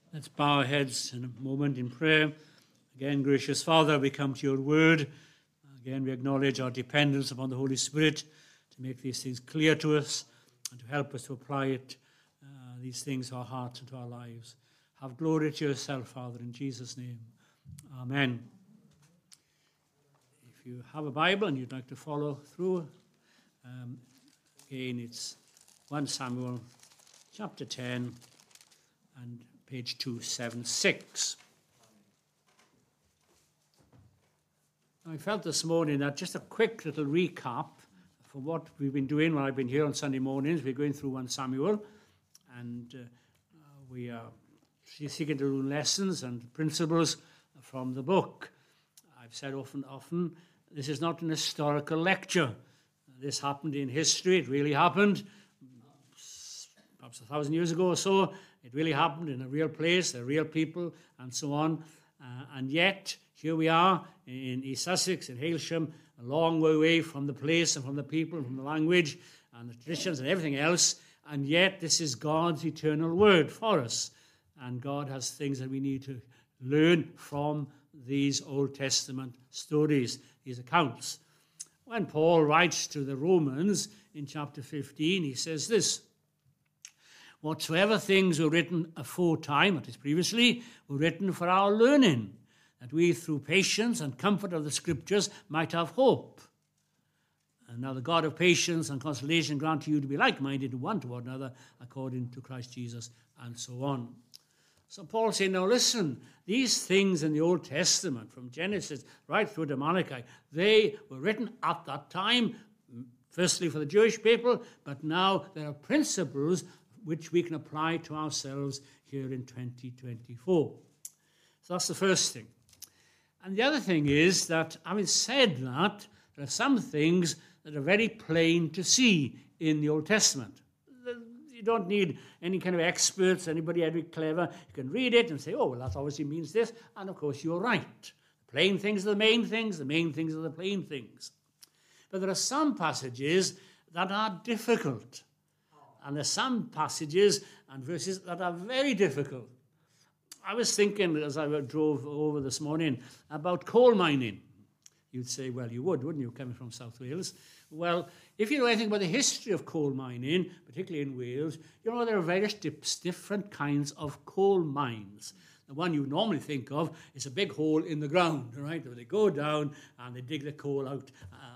Let's bow our heads in a moment in prayer. Again, gracious Father, we come to your word. Again, we acknowledge our dependence upon the Holy Spirit to make these things clear to us and to help us to apply these things to our hearts and to our lives. Have glory to yourself, Father, in Jesus' name. Amen. If you have a Bible and you'd like to follow through, again, it's 1 Samuel chapter 10 and page 276. I felt this morning that just a quick little recap for what we've been doing when I've been here on Sunday mornings. We're going through 1 Samuel, and we are seeking to learn lessons and principles from the book. I've said often, this is not an historical lecture. This happened in history. It really happened, perhaps 1,000 years ago or so. It really happened in a real place, there are real people, and so on. And yet, here we are in East Sussex, in Hailsham, a long way away from the place and from the people and from the language and the traditions and everything else. And yet, this is God's eternal word for us. And God has things that we need to learn from these Old Testament stories, these accounts. When Paul writes to the Romans in chapter 15, he says this: whatsoever things were written aforetime, that is previously, were written for our learning, that we through patience and comfort of the Scriptures might have hope. And now the God of patience and consolation grant to you to be like-minded one toward another, according to Christ Jesus, and so on. So Paul saying, now listen, these things in the Old Testament, from Genesis right through to Malachi, they were written at that time, firstly for the Jewish people, but now there are principles which we can apply to ourselves here in 2024. So that's the first thing. And the other thing is that, having said that, there are some things that are very plain to see in the Old Testament. You don't need any kind of experts, anybody very clever. You can read it and say, oh, well, that obviously means this. And, of course, you're right. The plain things are the main things are the plain things. But there are some passages that are difficult. And there are some passages and verses that are very difficult. I was thinking, as I drove over this morning, about coal mining. You'd say, well, you would, wouldn't you, coming from South Wales? Well, if you know anything about the history of coal mining, particularly in Wales, you know there are various different kinds of coal mines. The one you normally think of is a big hole in the ground, right? Where they go down and they dig the coal out,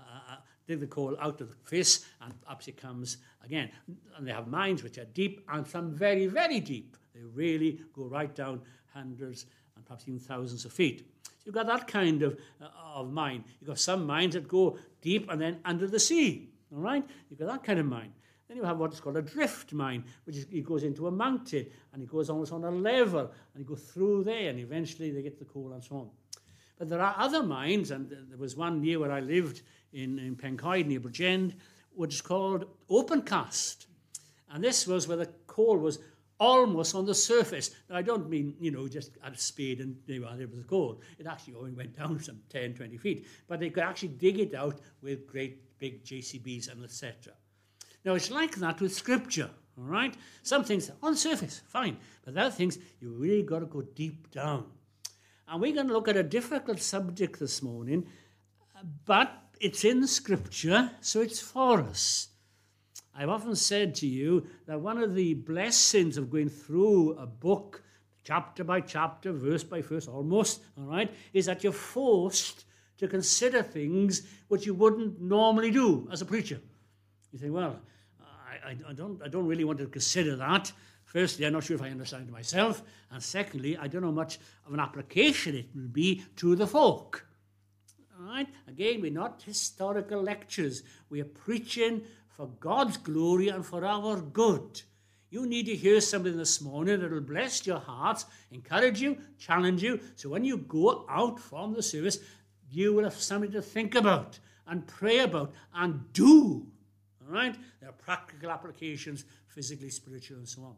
of the face, and up it comes again. And they have mines which are deep and some very, very deep. They really go right down hundreds and perhaps even thousands of feet. So you've got that kind of mine. You've got some mines that go deep and then under the sea, all right? You've got that kind of mine. Then you have what is called a drift mine, which is, it goes into a mountain, and it goes almost on a level, and you go through there, and eventually they get the coal and so on. But there are other mines, and there was one near where I lived in Pencoed, near Bridgend, which is called open cast. And this was where the coal was almost on the surface. Now, I don't mean, just at a spade and there was the coal. It actually only went down some 10, 20 feet. But they could actually dig it out with great big JCBs and etc. Now, it's like that with Scripture, all right? Some things on the surface, fine. But other things, you really got to go deep down. And we're going to look at a difficult subject this morning, but it's in the Scripture, so it's for us. I've often said to you that one of the blessings of going through a book, chapter by chapter, verse by verse, almost, all right, is that you're forced to consider things which you wouldn't normally do as a preacher. You think, well, I don't really want to consider that. Firstly, I'm not sure if I understand it myself. And secondly, I don't know much of an application it will be to the folk. All right? Again, we're not historical lectures. We are preaching for God's glory and for our good. You need to hear something this morning that will bless your hearts, encourage you, challenge you, so when you go out from the service, you will have something to think about and pray about and do. All right? There are practical applications, physically, spiritual, and so on.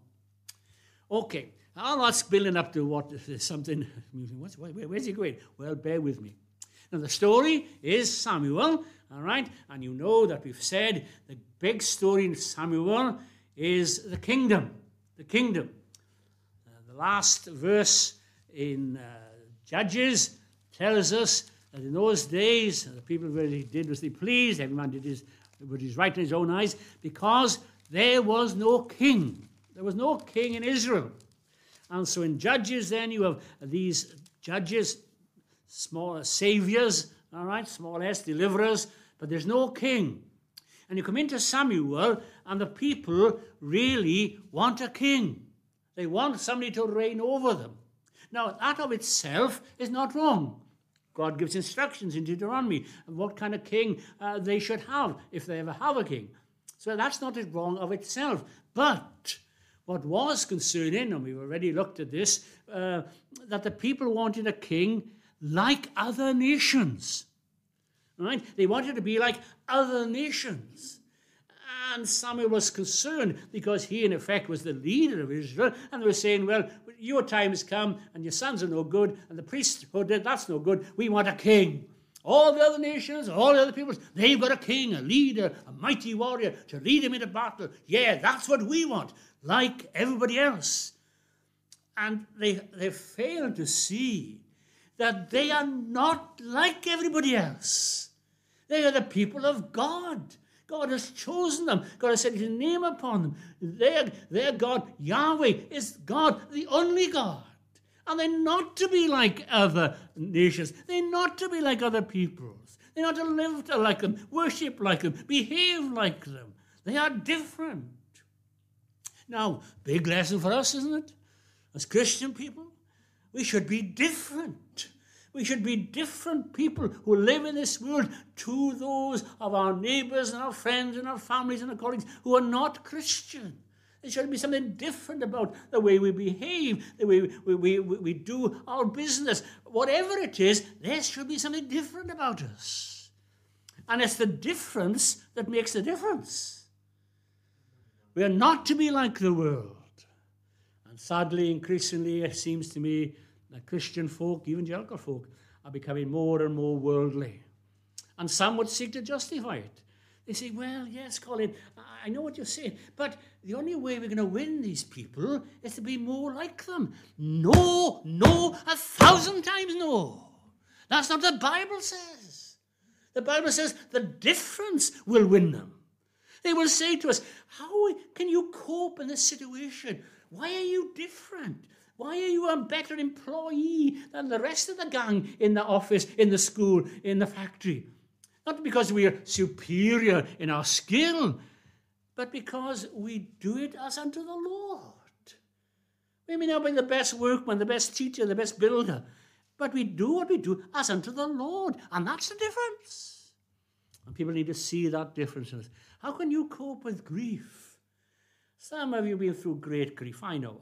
Okay, now that's building up to what something. Where's he going? Well, bear with me. Now, the story is Samuel, all right? And you know that we've said the big story in Samuel is the kingdom. The kingdom. The last verse in Judges tells us that in those days, the people really did as they pleased. Every man did what is right in his own eyes, because there was no king. There was no king in Israel. And so in Judges then you have these judges, small saviors, all right, small s, deliverers, but there's no king. And you come into Samuel, and the people really want a king. They want somebody to reign over them. Now, that of itself is not wrong. God gives instructions in Deuteronomy of what kind of king they should have, if they ever have a king. So that's not wrong of itself. But what was concerning, and we've already looked at this, that the people wanted a king like other nations. Right? They wanted to be like other nations. And Samuel was concerned because he, in effect, was the leader of Israel. And they were saying, well, your time has come and your sons are no good and the priesthood, that's no good. We want a king. All the other nations, all the other peoples, they've got a king, a leader, a mighty warrior to lead them into battle. Yeah, that's what we want, like everybody else. And they failed to see that they are not like everybody else. They are the people of God. God has chosen them. God has set his name upon them. Their God, Yahweh, is God, the only God. And they're not to be like other nations. They're not to be like other peoples. They're not to live like them, worship like them, behave like them. They are different. Now, big lesson for us, isn't it? As Christian people, we should be different. We should be different people who live in this world to those of our neighbors and our friends and our families and our colleagues who are not Christian. There should be something different about the way we behave, the way we do our business. Whatever it is, there should be something different about us. And it's the difference that makes the difference. We are not to be like the world. And sadly, increasingly, it seems to me, that Christian folk, evangelical folk, are becoming more and more worldly. And some would seek to justify it. They say, well, yes, Colin, I know what you're saying, but the only way we're going to win these people is to be more like them. No, 1,000 times no. That's not what the Bible says. The Bible says the difference will win them. They will say to us, how can you cope in this situation? Why are you different? Why are you a better employee than the rest of the gang in the office, in the school, in the factory? Not because we are superior in our skill, but because we do it as unto the Lord. We may not be the best workman, the best teacher, the best builder, but we do what we do as unto the Lord, and that's the difference. And people need to see that difference. How can you cope with grief? Some of you have been through great grief. I know.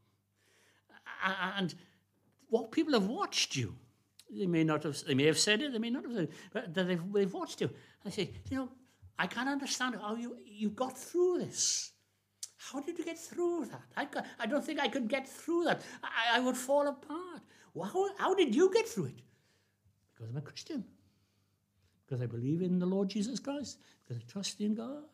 And what people have watched you. They may have said it, they may not have said it, but they've watched you. I say, I can't understand how you got through this. How did you get through that? I don't think I could get through that. I would fall apart. Well, how did you get through it? Because I'm a Christian. Because I believe in the Lord Jesus Christ. Because I trust in God.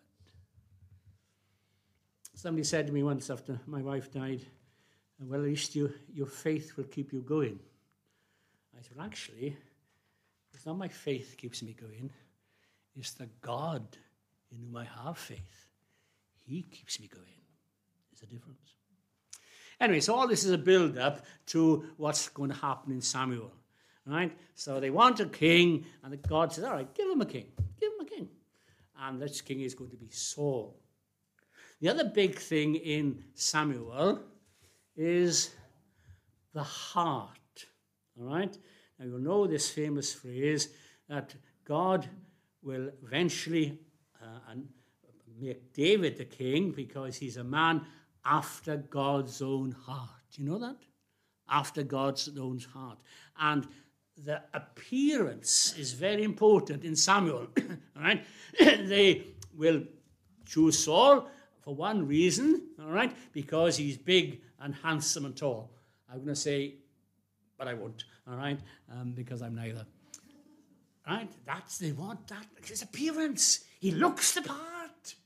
Somebody said to me once after my wife died, well, at least your faith will keep you going. I said, well, actually, it's not my faith keeps me going. It's the God in whom I have faith. He keeps me going. There's a difference. Anyway, so all this is a build-up to what's going to happen in Samuel. Right? So they want a king, and God says, all right, give him a king. Give him a king. And this king is going to be Saul. The other big thing in Samuel is the heart. All right? Now, you'll know this famous phrase that God will eventually make David the king because he's a man after God's own heart. Do you know that? After God's own heart. And the appearance is very important in Samuel. All right? They will choose Saul for one reason, all right, because he's big and handsome and tall. I'm going to say, but I won't, all right, because I'm neither. Right? They want that. His appearance. He looks the part.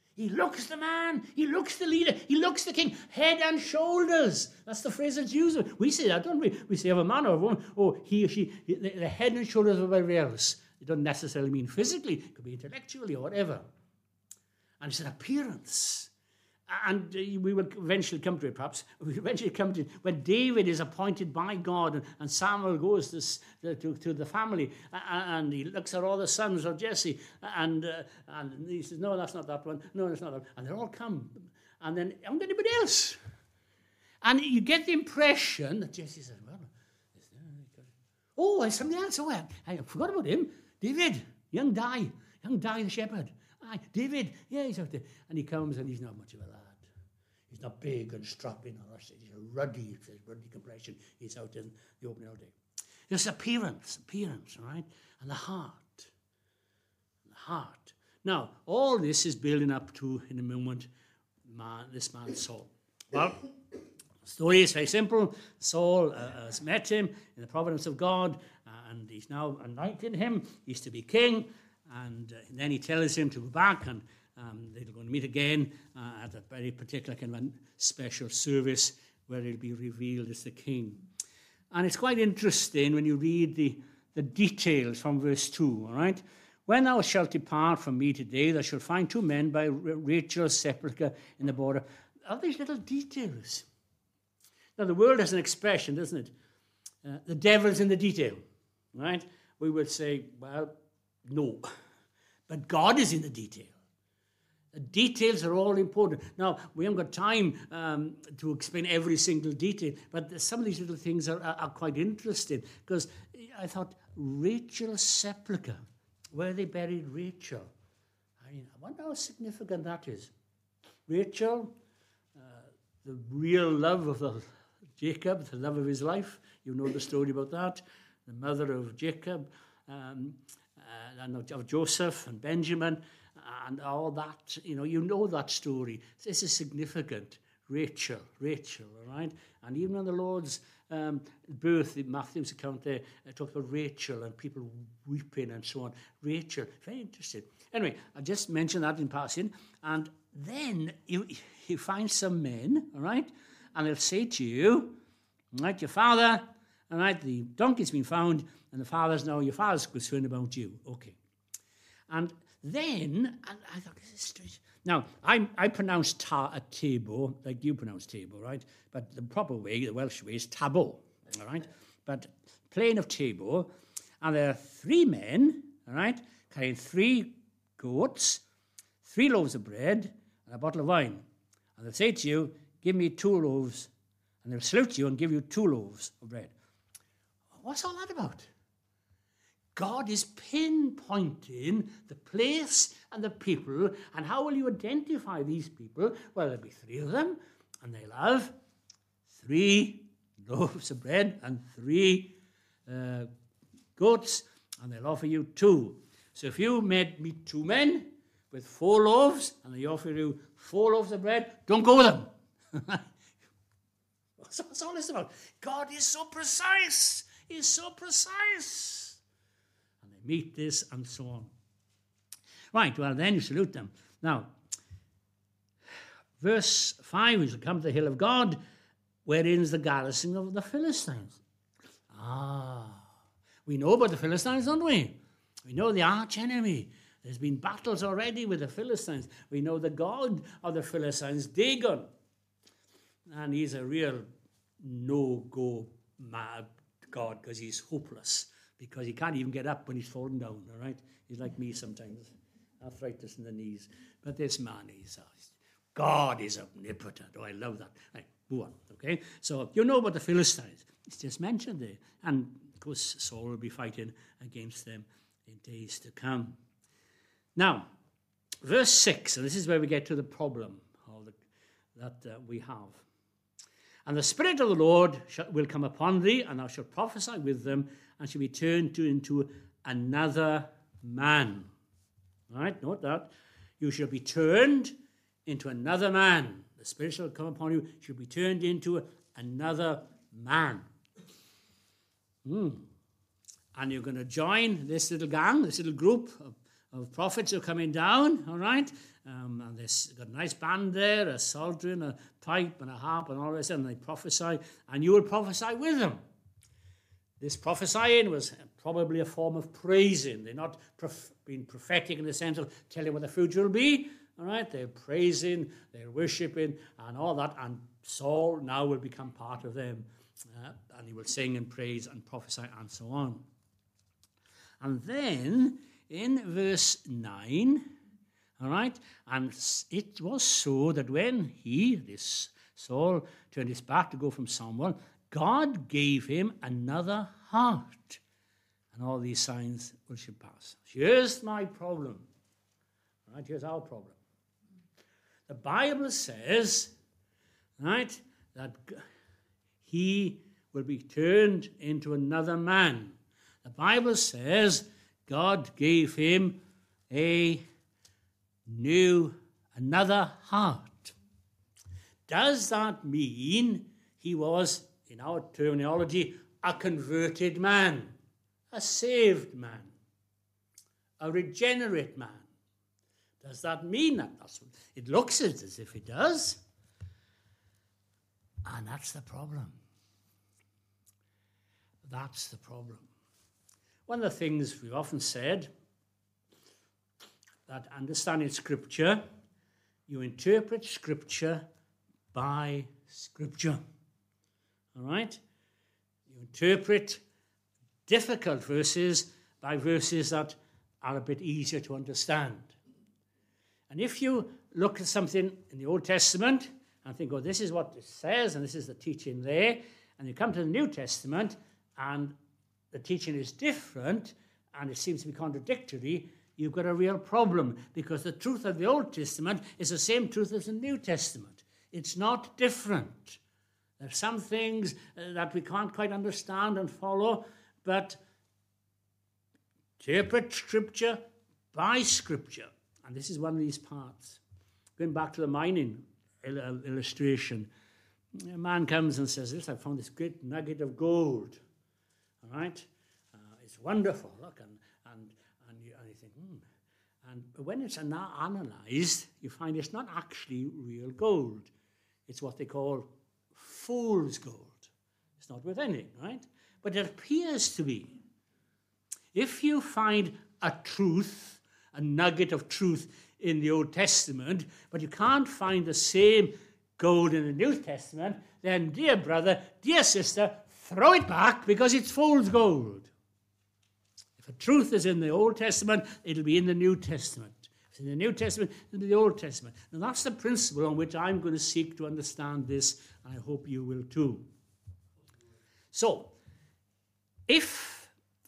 He looks the man. He looks the leader. He looks the king. Head and shoulders. That's the phrase that's used. We say that, don't we? We say of a man or a woman, oh, he or she, the head and shoulders of everybody else. It doesn't necessarily mean physically. It could be intellectually or whatever. And it's an appearance. And we will eventually come to it, perhaps. We eventually come to it when David is appointed by God, and Samuel goes to the family, and he looks at all the sons of Jesse, and he says, no, that's not that one. No, that's not that one. And they all come. And then, haven't anybody else? And you get the impression that Jesse says, well, oh, there's somebody else. Oh, I forgot about him. David, young Di the shepherd. Aye, David, yeah, he's out there. And he comes, and he's not much of a lad. He's not big and strapping or rusty. He's a ruddy complexion. He's out in the open all day. There's appearance, all right? And the heart. Now, all this is building up to, in a moment, this man Saul. Well, the story is very simple. Saul has met him in the providence of God, and he's now anointed him. He's to be king. And then he tells him to go back, and they're going to meet again at a very particular kind of a special service where he'll be revealed as the king. And it's quite interesting when you read the details from verse 2, all right? When thou shalt depart from me today, thou shalt find 2 men by Rachel's sepulchre in the border. All these little details. Now, the world has an expression, doesn't it? The devil's in the detail, right? We would say, well, no. But God is in the detail. The details are all important. Now, we haven't got time to explain every single detail, but some of these little things are quite interesting, because I thought, Rachel's sepulchre, where they buried Rachel. I wonder how significant that is. Rachel, the real love of Jacob, the love of his life. You know the story about that. The mother of Jacob, and of Joseph and Benjamin, and all that. You know that story. This is significant. Rachel, all right? And even on the Lord's birth, in Matthew's account there, it talks about Rachel and people weeping and so on. Rachel, very interesting. Anyway, I just mentioned that in passing. And then you find some men, all right? And they'll say to you, all right, your father, all right, the donkey's been found, and your father's concerned about you. Okay. And then, I thought, this is strange. Now, I pronounce table, like you pronounce table, right? But the proper way, the Welsh way, is tabo, all right? But plain of table, and there are 3 men, all right, carrying 3 goats, 3 loaves of bread, and a bottle of wine. And they'll say to you, give me 2 loaves, and they'll salute you and give you 2 loaves of bread. What's all that about? God is pinpointing the place and the people, and how will you identify these people? Well, there'll be 3 of them, and they'll have 3 loaves of bread and 3 goats, and they'll offer you 2. So if you meet 2 men with 4 loaves, and they offer you 4 loaves of bread, don't go with them. What's all this about? God is so precise. He's so precise. And they meet this and so on. Right, well, then you salute them. Now, verse 5, we shall come to the hill of God, wherein is the garrison of the Philistines. We know about the Philistines, don't we? We know the arch enemy. There's been battles already with the Philistines. We know the god of the Philistines, Dagon. And he's a real no-go mad god, because he's hopeless, because he can't even get up when he's fallen down, all right? He's like me sometimes, arthritis in the knees. But this man, God is omnipotent. Oh, I love that. Right, go on, okay? So you know about the Philistines. It's just mentioned there. And, of course, Saul will be fighting against them in days to come. Now, verse 6, and this is where we get to the problem that we have. And the Spirit of the Lord will come upon thee, and thou shalt prophesy with them, and shall be turned into another man. All right, note that. You shall be turned into another man. The Spirit shall come upon you, shall be turned into another man. And you're going to join this little gang, this little group of prophets who are coming down, all right? And they've got a nice band there, a psaltery, a pipe and a harp and all this, and they prophesy, and you will prophesy with them. This prophesying was probably a form of praising. They're not being prophetic in the sense of telling what the future will be, all right? They're praising, they're worshipping, and all that, and Saul now will become part of them, and he will sing and praise and prophesy and so on. And then in verse 9, all right, and it was so that when this Saul, turned his back to go from Samuel, God gave him another heart, and all these signs should pass. Here's my problem, all right, here's our problem. The Bible says, right, that he will be turned into another man. The Bible says God gave him another heart. Does that mean he was, in our terminology, a converted man, a saved man, a regenerate man? Does that mean that? It looks as if it does. And that's the problem. That's the problem. One of the things we've often said, that understanding Scripture, you interpret Scripture by Scripture. All right? You interpret difficult verses by verses that are a bit easier to understand. And if you look at something in the Old Testament and think, oh, this is what it says and this is the teaching there, and you come to the New Testament and the teaching is different and it seems to be contradictory, you've got a real problem, because the truth of the Old Testament is the same truth as the New Testament. It's not different. There's some things that we can't quite understand and follow, but interpret Scripture by Scripture. And this is one of these parts. Going back to the mining illustration, a man comes and says, "This, I found this great nugget of gold." All right? It's wonderful, look, and you think, And when it's analysed, you find it's not actually real gold. It's what they call fool's gold. It's not worth anything, right? But it appears to be. If you find a truth, a nugget of truth in the Old Testament, but you can't find the same gold in the New Testament, then, dear brother, dear sister, throw it back because it's fool's gold. If a truth is in the Old Testament, it'll be in the New Testament. If it's in the New Testament, it'll be the Old Testament. And that's the principle on which I'm going to seek to understand this, and I hope you will too. So, if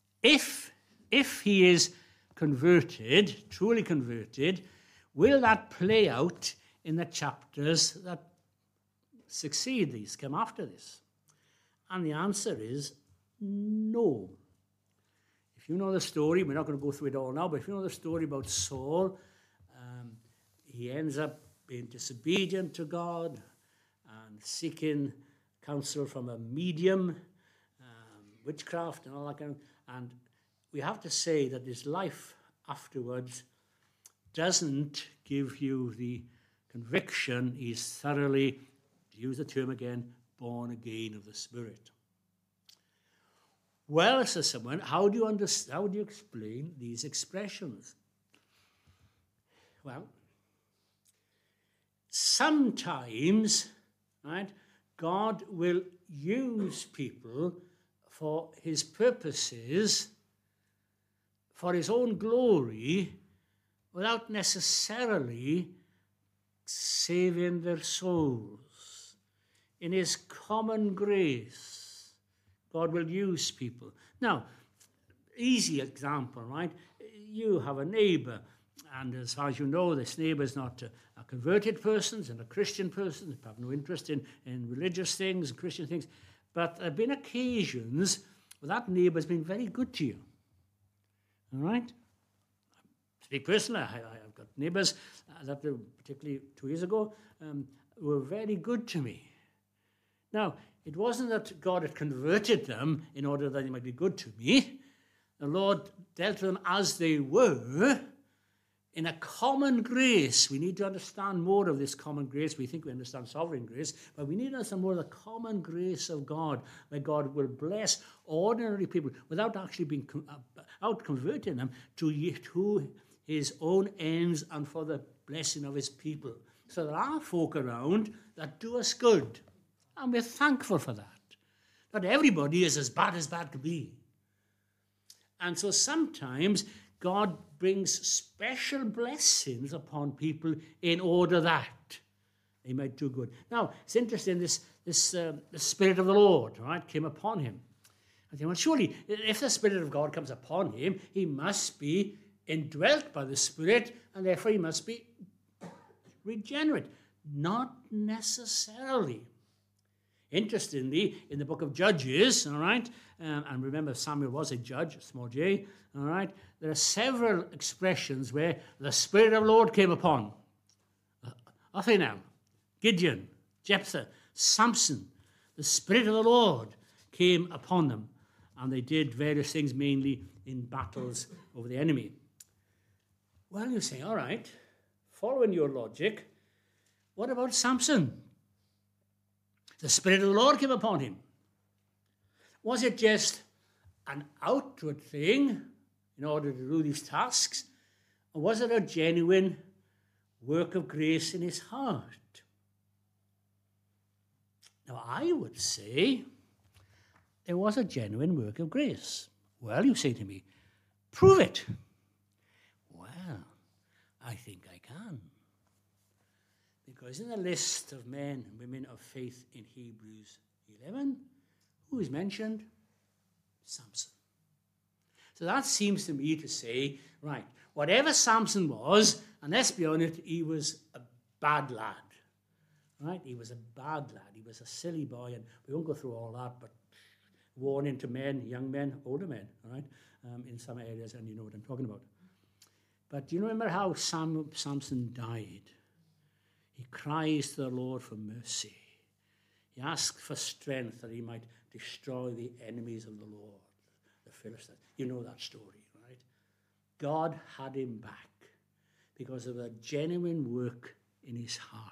he is converted, truly converted, will that play out in the chapters that succeed these, come after this? And the answer is no. If you know the story, we're not going to go through it all now, but if you know the story about Saul, he ends up being disobedient to God and seeking counsel from a medium, witchcraft and all that kind of, and we have to say that his life afterwards doesn't give you the conviction he's thoroughly, to use the term again, born again of the Spirit. Well, says someone, how do you explain these expressions? Well, sometimes, right, God will use people for his purposes, for his own glory, without necessarily saving their souls. In his common grace, God will use people. Now, easy example, right? You have a neighbor, and as far as you know, this neighbor is not a converted person, and a Christian person, they have no interest in religious things, and Christian things, but there have been occasions where that neighbor has been very good to you. All right? Speak personally, I've got neighbors that were, particularly 2 years ago, were very good to me. Now, it wasn't that God had converted them in order that they might be good to me. The Lord dealt with them as they were, in a common grace. We need to understand more of this common grace. We think we understand sovereign grace, but we need to understand more of the common grace of God, where God will bless ordinary people without actually being out converting them to his own ends and for the blessing of his people. So there are folk around that do us good, and we're thankful for that. Not everybody is as bad can be. And so sometimes God brings special blessings upon people in order that they might do good. Now, it's interesting, the Spirit of the Lord, right, came upon him. I think, well, surely, if the Spirit of God comes upon him, he must be indwelt by the Spirit, and therefore he must be regenerate. Not necessarily. Interestingly, in the book of Judges, all right, and remember Samuel was a judge, small j, all right, there are several expressions where the Spirit of the Lord came upon Othniel, Gideon, Jephthah, Samson. The Spirit of the Lord came upon them, and they did various things, mainly in battles over the enemy. Well, you say, all right, following your logic, what about Samson? The Spirit of the Lord came upon him. Was it just an outward thing in order to do these tasks? Or was it a genuine work of grace in his heart? Now, I would say there was a genuine work of grace. Well, you say to me, prove it. Well, I think I can. Because in the list of men and women of faith in Hebrews 11, who is mentioned? Samson. So that seems to me to say, right, whatever Samson was, and let's be honest, he was a bad lad. Right? He was a bad lad. He was a silly boy, and we won't go through all that, but warning to men, young men, older men, right? In some areas, and you know what I'm talking about. But do you remember how Samson died? He cries to the Lord for mercy. He asks for strength that he might destroy the enemies of the Lord, the Philistines. You know that story, right? God had him back because of a genuine work in his heart.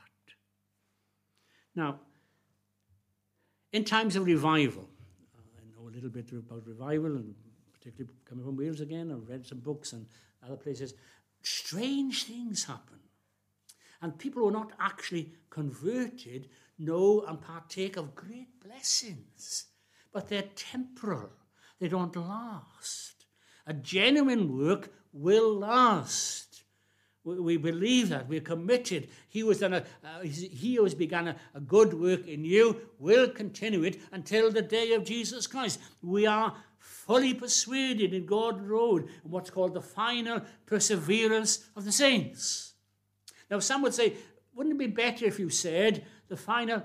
Now, in times of revival, I know a little bit about revival, and particularly coming from Wales again, I've read some books and other places. Strange things happen. And people who are not actually converted know and partake of great blessings. But they're temporal. They don't last. A genuine work will last. We believe that. We're committed. He who has begun a good work in you will continue it until the day of Jesus Christ. We are fully persuaded in Gordon Road in what's called the final perseverance of the saints. Now, some would say, wouldn't it be better if you said the final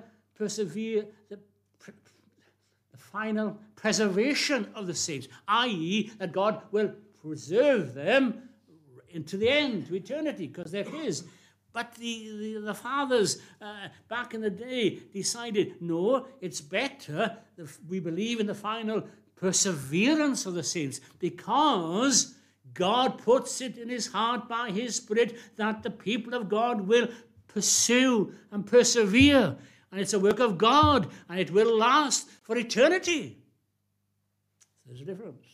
preservation of the saints, i.e., that God will preserve them into the end, to eternity, because they're his. But the fathers back in the day decided, no, it's better that we believe in the final perseverance of the saints, because God puts it in his heart by his Spirit that the people of God will pursue and persevere. And it's a work of God, and it will last for eternity. There's a difference.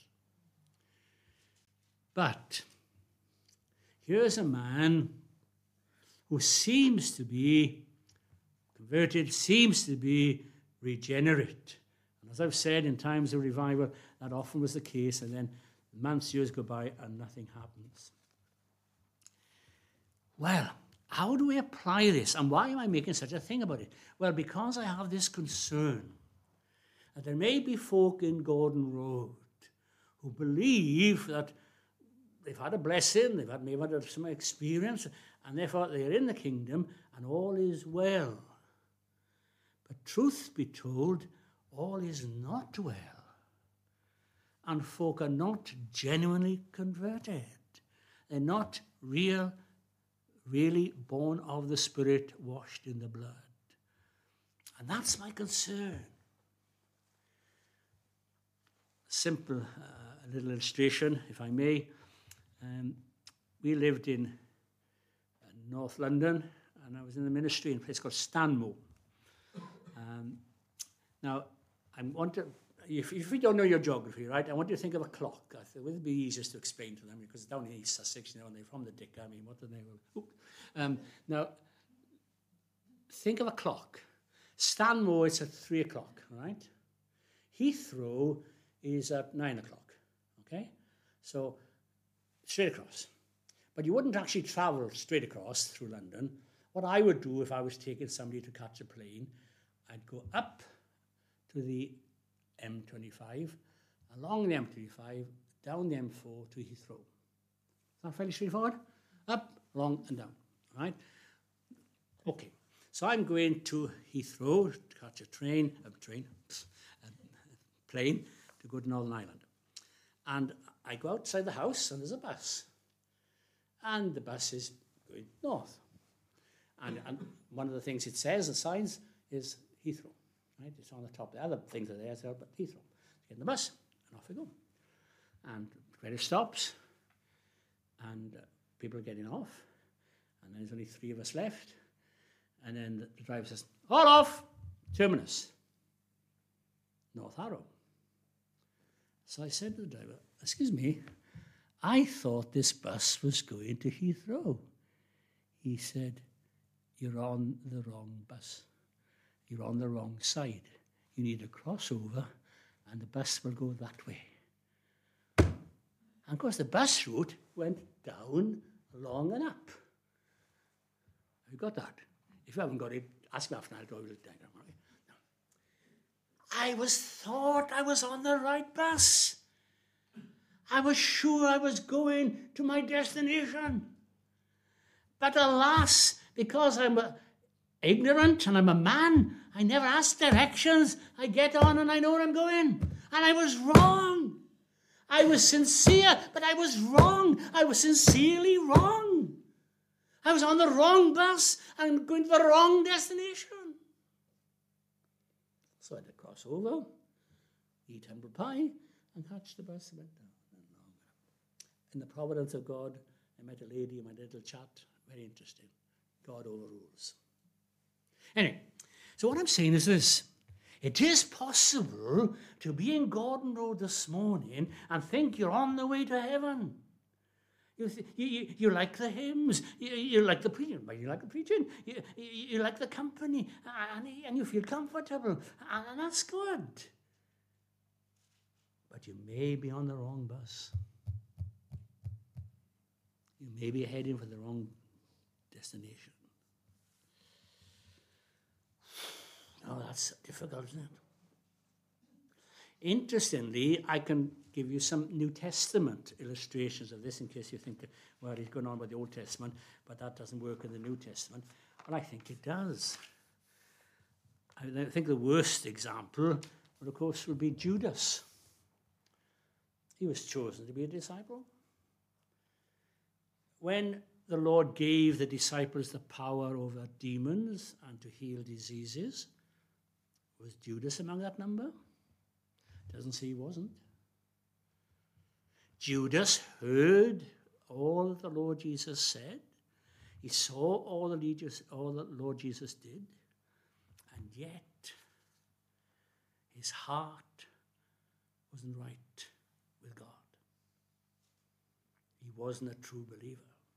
But here's a man who seems to be converted, seems to be regenerate. And as I've said, in times of revival, that often was the case, and then months, years go by, and nothing happens. Well, how do we apply this? And why am I making such a thing about it? Well, because I have this concern that there may be folk in Gordon Road who believe that they've had a blessing, they've had some experience, and therefore they're in the kingdom, and all is well. But truth be told, all is not well. And folk are not genuinely converted. They're not really born of the Spirit, washed in the blood. And that's my concern. Simple little illustration, if I may. We lived in North London, and I was in the ministry in a place called Stanmore. Now, if you don't know your geography, right, I want you to think of a clock. I thought it would be easiest to explain to them because down in East Sussex, and they're from the Dick. I mean, what do they? Now, think of a clock. Stanmore is at 3 o'clock, right? Heathrow is at 9 o'clock, okay? So, straight across. But you wouldn't actually travel straight across through London. What I would do if I was taking somebody to catch a plane, I'd go up to the M25, along the M25, down the M4 to Heathrow. Is that fairly straightforward? Up, along, and down, right? Okay, so I'm going to Heathrow to catch a plane to go to Northern Ireland. And I go outside the house, and there's a bus. And the bus is going north. And one of the things it says, the signs, is Heathrow. Right? It's on the top. The other things are there, but Heathrow. Get in the bus, and off we go. And where it stops, and people are getting off, and there's only 3 of us left. And then the driver says, all off, terminus, North Harrow. So I said to the driver, excuse me, I thought this bus was going to Heathrow. He said, you're on the wrong bus. You're on the wrong side. You need to cross over, and the bus will go that way. And of course, the bus route went down, along, and up. Have you got that? If you haven't got it, ask me after, and I'll draw you a little diagram. I thought I was on the right bus. I was sure I was going to my destination. But alas, because I'm ignorant and I'm a man, I never ask directions. I get on and I know where I'm going. And I was wrong. I was sincere, but I was wrong. I was sincerely wrong. I was on the wrong bus and going to the wrong destination. So I had to cross over, eat humble pie, and catch the bus and went down. In the providence of God, I met a lady and we had a little chat. Very interesting. God overrules. Anyway, so what I'm saying is this. It is possible to be in Gordon Road this morning and think you're on the way to heaven. You like the hymns, you like the preaching, you like the preaching, you like the company, and you feel comfortable, and that's good. But you may be on the wrong bus. You may be heading for the wrong destination. Oh, that's difficult, isn't it? Interestingly, I can give you some New Testament illustrations of this in case you think, well, he's going on with the Old Testament, but that doesn't work in the New Testament. Well, I think it does. I think the worst example, well, of course, would be Judas. He was chosen to be a disciple. When the Lord gave the disciples the power over demons and to heal diseases, was Judas among that number? Doesn't say he wasn't. Judas heard all that the Lord Jesus said. He saw all that Lord Jesus did. And yet, his heart wasn't right with God. He wasn't a true believer.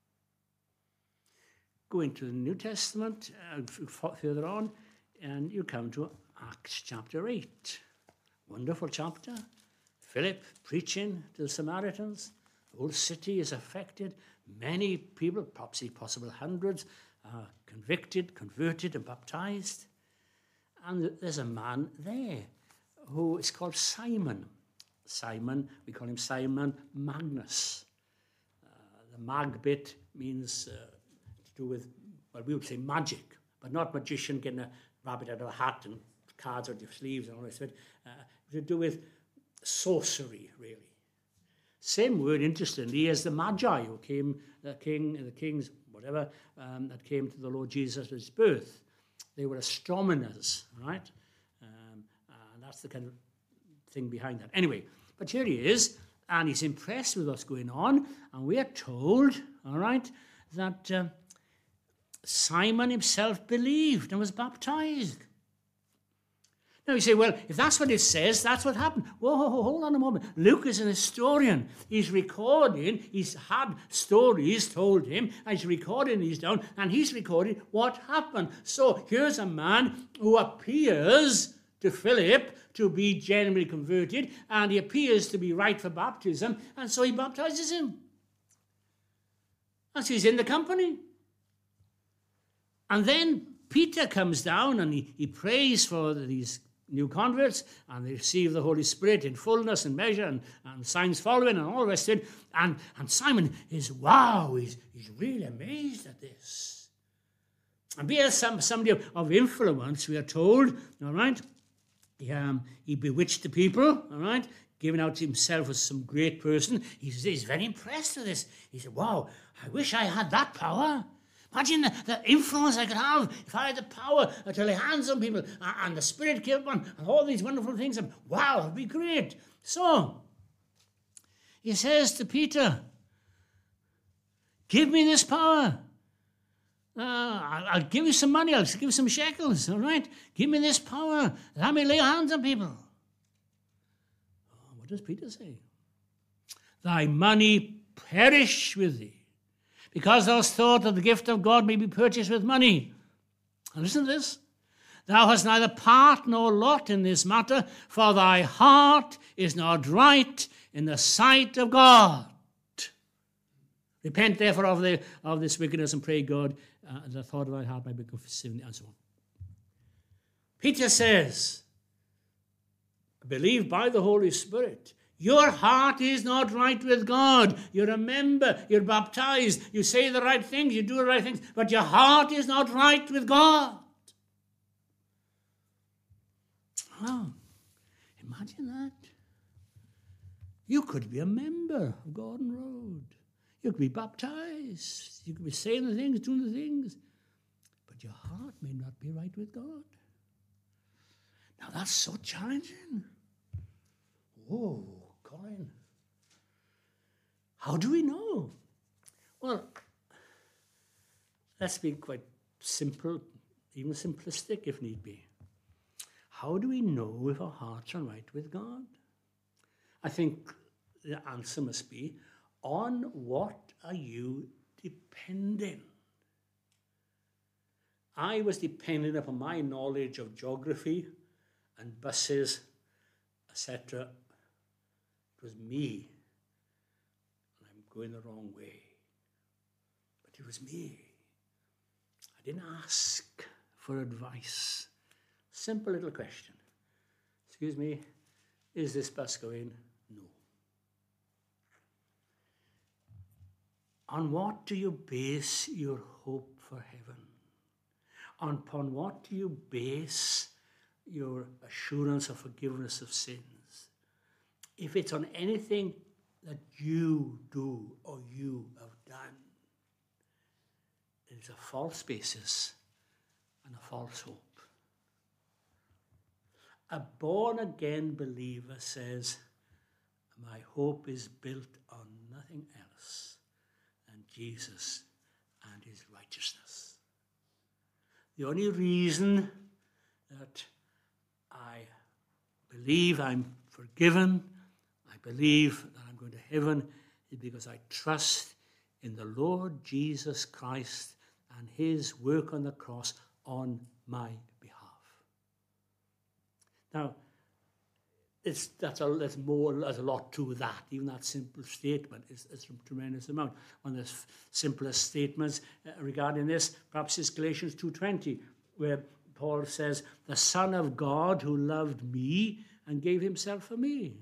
Go into the New Testament, further on, and you come to Acts chapter 8. Wonderful chapter. Philip preaching to the Samaritans. The whole city is affected. Many people, possible hundreds, are convicted, converted, and baptized. And there's a man there who is called Simon. Simon, we call him Simon Magnus. The mag bit means to do with, well, we would say magic, but not magician getting a rabbit out of a hat and cards out your sleeves and all this. To do with sorcery, really. Same word, interestingly, as the Magi who came, the kings, whatever, that came to the Lord Jesus at his birth. They were astronomers, right? And that's the kind of thing behind that. Anyway, but here he is, and he's impressed with what's going on, and we are told, all right, that Simon himself believed and was baptized. Now you say, well, if that's what it says, that's what happened. Whoa, hold on a moment. Luke is an historian. He's recording. He's had stories told him. And he's recording these down. And he's recording what happened. So here's a man who appears to Philip to be genuinely converted. And he appears to be right for baptism. And so he baptizes him. And so he's in the company. And then Peter comes down and he prays for these new converts, and they receive the Holy Spirit in fullness and measure, and signs following, and all the rest of it. And Simon is, wow, he's really amazed at this. And being somebody of influence, we are told, all right, he bewitched the people, all right, giving out himself as some great person. He's very impressed with this. He said, wow, I wish I had that power. Imagine the influence I could have if I had the power to lay hands on people and the Spirit came upon and all these wonderful things. And wow, it would be great. So, he says to Peter, give me this power. I'll give you some money. I'll give you some shekels, all right? Give me this power that I may lay hands on people. What does Peter say? Thy money perish with thee, because thou hast thought that the gift of God may be purchased with money. And listen to this. Thou hast neither part nor lot in this matter, for thy heart is not right in the sight of God. Repent therefore of this wickedness, and pray God the thought of thy heart might be forgiven, and so on. Peter says, believe by the Holy Spirit. Your heart is not right with God. You're a member, you're baptized, you say the right things, you do the right things, but your heart is not right with God. Oh, imagine that. You could be a member of Gordon Road. You could be baptized. You could be saying the things, doing the things, but your heart may not be right with God. Now that's so challenging. Whoa. Colin, how do we know? Well, let's be quite simple, even simplistic if need be. How do we know if our hearts are right with God? I think the answer must be, on what are you depending? I was depending upon my knowledge of geography and buses, etc. It was me, and I'm going the wrong way. But it was me. I didn't ask for advice. Simple little question. Excuse me, is this bus going? No. On what do you base your hope for heaven? Upon what do you base your assurance of forgiveness of sins? If it's on anything that you do or you have done, it's a false basis and a false hope. A born-again believer says, my hope is built on nothing else than Jesus and his righteousness. The only reason that I believe I'm forgiven, I believe that I'm going to heaven, is because I trust in the Lord Jesus Christ and his work on the cross on my behalf. Now, there's a lot to that. Even that simple statement is a tremendous amount. One of the simplest statements regarding this, perhaps, is Galatians 2:20, where Paul says, the Son of God who loved me and gave himself for me.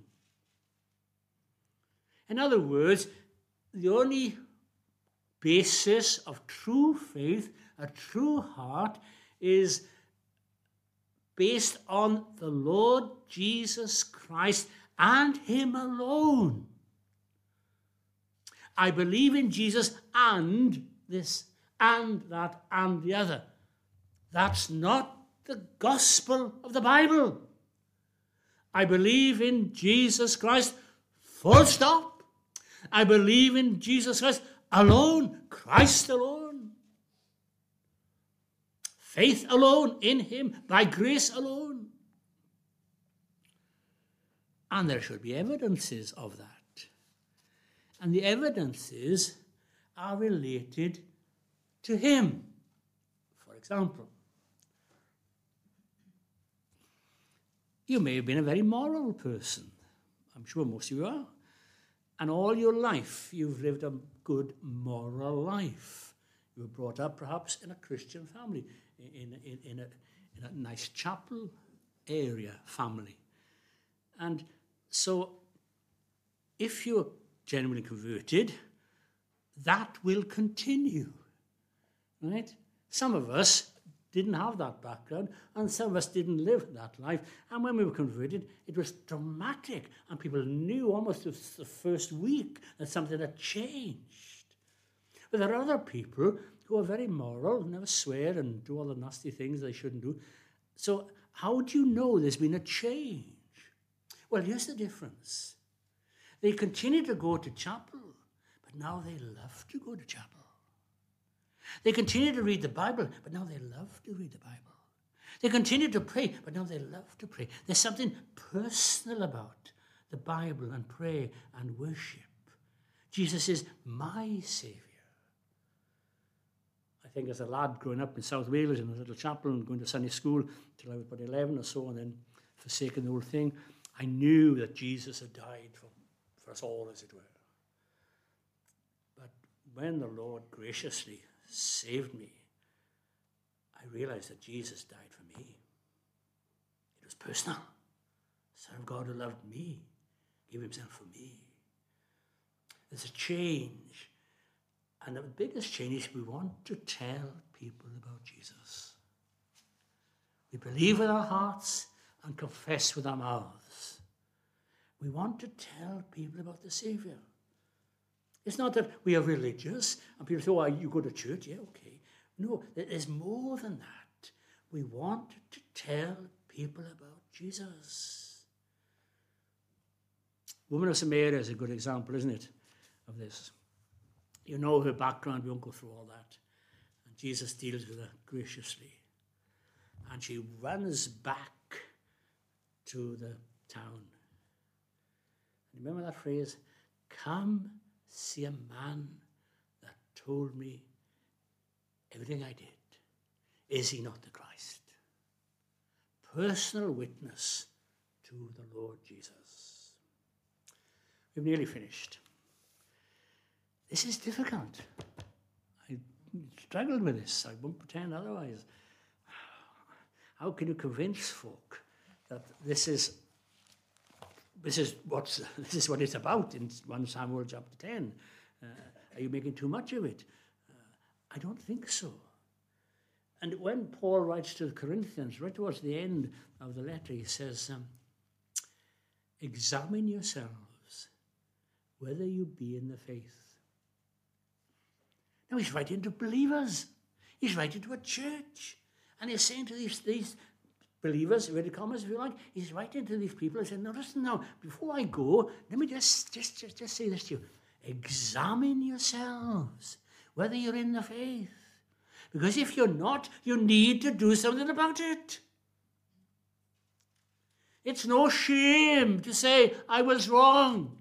In other words, the only basis of true faith, a true heart, is based on the Lord Jesus Christ and him alone. I believe in Jesus and this and that and the other. That's not the gospel of the Bible. I believe in Jesus Christ, full stop. I believe in Jesus Christ alone, Christ alone. faith alone in him, by grace alone. And there should be evidences of that. And the evidences are related to him. For example, you may have been a very moral person. I'm sure most of you are. And all your life, you've lived a good moral life. You were brought up perhaps in a Christian family, in a nice chapel area family. And so if you're genuinely converted, that will continue, right? Some of us didn't have that background, and some of us didn't live that life. And when we were converted, it was dramatic, and people knew almost the first week that something had changed. But there are other people who are very moral, never swear and do all the nasty things they shouldn't do. So how do you know there's been a change? Well, here's the difference. They continue to go to chapel, but now they love to go to chapel. They continue to read the Bible, but now they love to read the Bible. They continue to pray, but now they love to pray. There's something personal about the Bible and prayer and worship. Jesus is my Saviour. I think as a lad growing up in South Wales in a little chapel and going to Sunday school till I was about 11 or so, and then forsaking the whole thing, I knew that Jesus had died for us all, as it were. But when the Lord graciously saved me, I realized that Jesus died for me. It was personal. Son of God who loved me, gave himself for me. There's a change. And the biggest change is we want to tell people about Jesus. We believe with our hearts and confess with our mouths. We want to tell people about the Saviour. It's not that we are religious and people say, oh, you go to church? Yeah, okay. No, there's more than that. We want to tell people about Jesus. Woman of Samaria is a good example, isn't it, of this? You know her background, we won't go through all that. And Jesus deals with her graciously. And she runs back to the town. Remember that phrase? Come see a man that told me everything I did. Is he not the Christ? Personal witness to the Lord Jesus. We've nearly finished. This is difficult. I struggled with this. I won't pretend otherwise. How can you convince folk that this is what it's about in 1 Samuel chapter 10? Are you making too much of it? I don't think so. And when Paul writes to the Corinthians, right towards the end of the letter, he says, examine yourselves whether you be in the faith. Now he's writing to believers. He's writing to a church. And he's saying to these believers, inverted commas if you like, he's writing to these people and saying, now listen now, before I go, let me just say this to you. Examine yourselves whether you're in the faith. Because if you're not, you need to do something about it. It's no shame to say, I was wrong.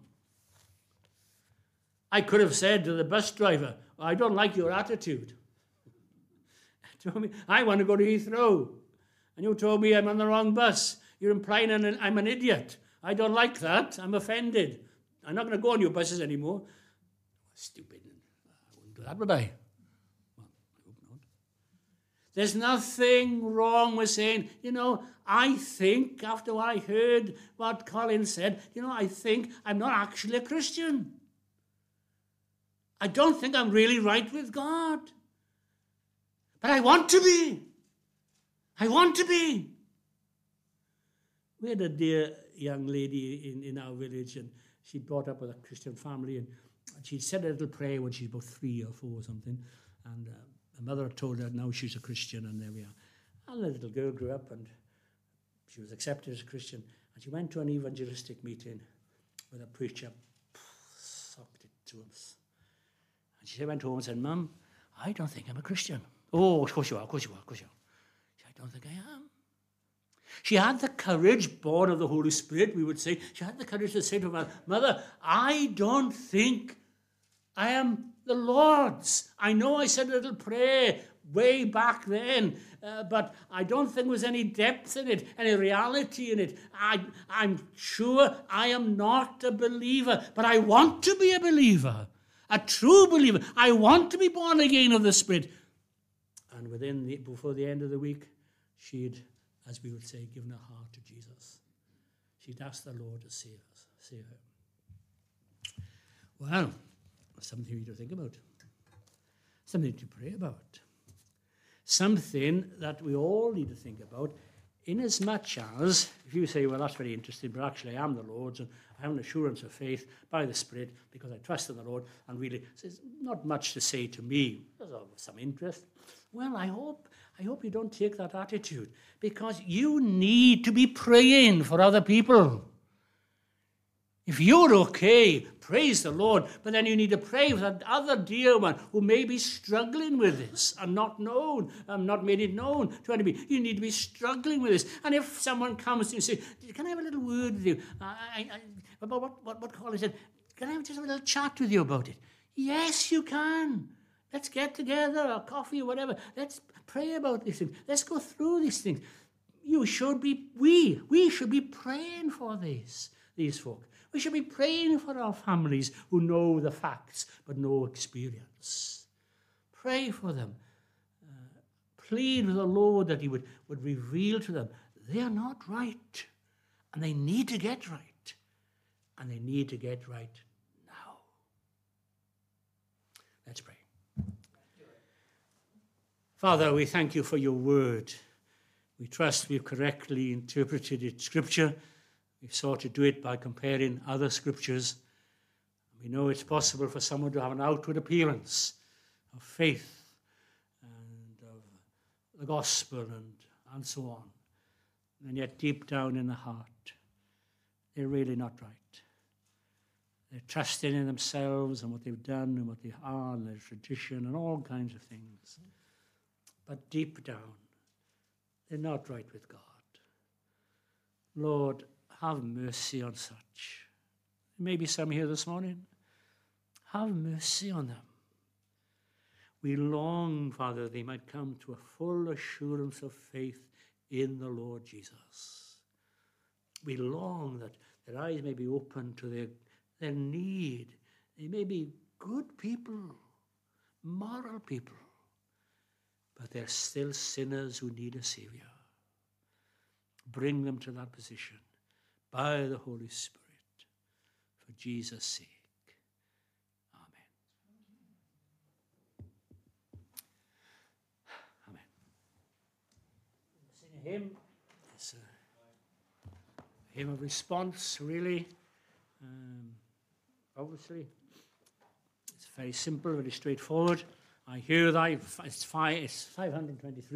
I could have said to the bus driver, I don't like your attitude. I want to go to Heathrow. And you told me I'm on the wrong bus. You're implying I'm an idiot. I don't like that. I'm offended. I'm not going to go on your buses anymore. Stupid. I wouldn't do that, would I? Well, I hope not. There's nothing wrong with saying, I think after what I heard what Colin said, I think I'm not actually a Christian. I don't think I'm really right with God. But I want to be. I want to be. We had a dear young lady in our village, and she brought up with a Christian family, and she said a little prayer when she was about 3 or 4 or something, and her mother told her now she's a Christian, and there we are. And the little girl grew up, and she was accepted as a Christian, and she went to an evangelistic meeting with a preacher socked it to us. And she went home and said, Mum, I don't think I'm a Christian. Oh, of course you are, of course you are, of course you are. don't think I am. She had the courage, born of the Holy Spirit, we would say, she had the courage to say to her mother, I don't think I am the Lord's. I know I said a little prayer way back then, but I don't think there was any depth in it, any reality in it. I'm sure I am not a believer, but I want to be a believer, a true believer. I want to be born again of the Spirit. And before the end of the week, she'd, as we would say, given her heart to Jesus. She'd asked the Lord to save her. Well, something we to think about. Something to pray about. Something that we all need to think about, inasmuch as, if you say, well, that's very interesting, but actually I am the Lord's, and I have an assurance of faith by the Spirit because I trust in the Lord, and really, there's not much to say to me. There's some interest. Well, I hope you don't take that attitude, because you need to be praying for other people. If you're okay, praise the Lord, but then you need to pray for that other dear one who may be struggling with this and not made it known to anybody. You need to be struggling with this. And if someone comes to you and says, can I have a little word with you? About what Colin said, can I have just a little chat with you about it? Yes, you can. Let's get together, or coffee or whatever. Let's pray about these things. Let's go through these things. We should be praying for these folk. We should be praying for our families who know the facts but no experience. Pray for them. Plead with the Lord that he would reveal to them they are not right, and they need to get right, and they need to get right now. Let's pray. Father, we thank you for your word. We trust we've correctly interpreted its scripture. We've sought to do it by comparing other scriptures. We know it's possible for someone to have an outward appearance of faith and of the gospel and so on. And yet deep down in the heart, they're really not right. They're trusting in themselves and what they've done and what they are and their tradition and all kinds of things. But deep down, they're not right with God. Lord, have mercy on such. There may be some here this morning. Have mercy on them. We long, Father, they might come to a full assurance of faith in the Lord Jesus. We long that their eyes may be open to their need. They may be good people, moral people, but they're still sinners who need a Savior. Bring them to that position by the Holy Spirit, for Jesus' sake. Amen. Amen. Sing a hymn. It's a hymn of response, really. Obviously, it's very simple, very straightforward. I hear thy, it's 523.